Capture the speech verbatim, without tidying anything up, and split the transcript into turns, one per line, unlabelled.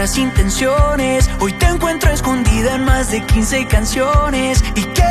otras intenciones. Hoy te encuentro escondida en más de quince canciones y que